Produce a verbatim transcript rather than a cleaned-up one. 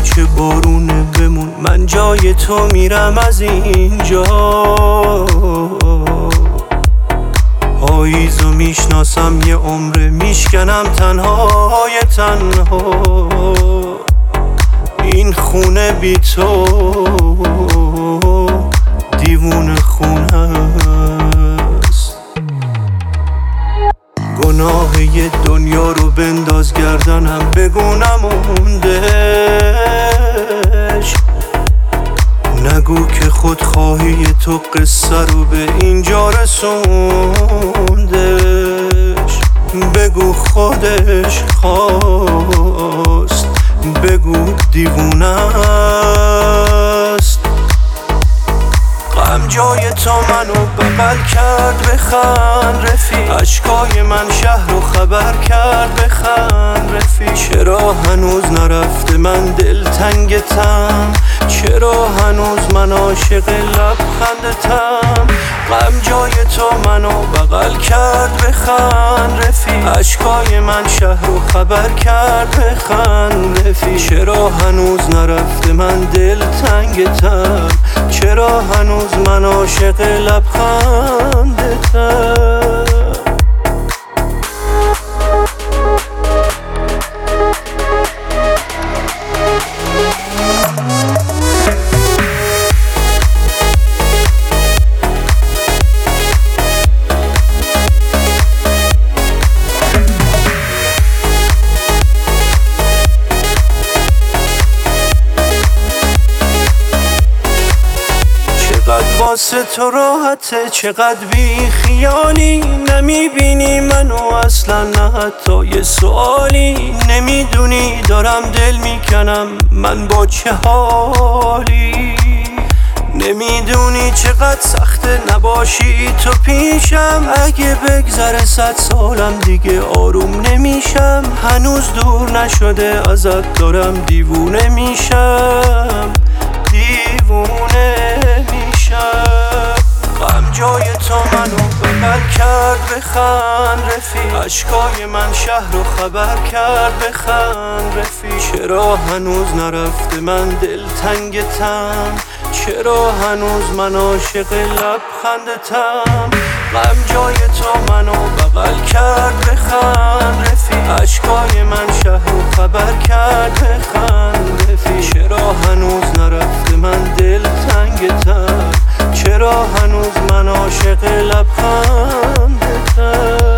چه بارونه بمون، من جای تو میرم از اینجا. پاییزو میشناسم یه عمره، میشکنم تنهای تنها. این خونه بی تو دیوونه خونه است. گناه یه دنیا رو بنداز گردنم، بگو نموندش. نگو که خودخواهی تو قصه رو به اینجا رسوندش. بگو خودش خواست، بگو دیوونه است. غم جای تو منو بغل کرد، بخند رفیق. اشکای من شهر رو خبر کرد، بخند رفیق. چرا هنوز نرفته من دلتنگتم، چرا هنوز من عاشق لبخندتم. غم جای تو منو بغل کرد، بخند رفیق. اشکای من شهر رو خبر کرد، بخند رفیق. چرا هنوز نرفته من دلتنگتم، چرا هنوز من عاشق لبخندتم. چقدر واسه تو راحته، چقدر بی خیالی. نمیبینی منو اصلا، نه حتی یه سوالی. نمیدونی دارم دل میکنم من با چه حالی. نمیدونی چقدر سخته نباشی تو پیشم. اگه بگذره صد سالم دیگه آروم نمیشم. هنوز دور نشده ازت دارم دیوونه میشم، دیوونه میشم. غم جای تو منو بغل کرد، بخند رفیق. اشکای من شهر رو خبر کرد، بخند رفیق. چرا هنوز نرفته من دلتنگتم، چرا هنوز من عاشق لبخندتم. غم جای تو منو بغل کرد، بخند رفیق. اشکای من شهر رو خبر کرد، بخند رفیق. چرا هنوز نرفته من دلتنگتم، چرا هنوز من عاشق لبخندتم.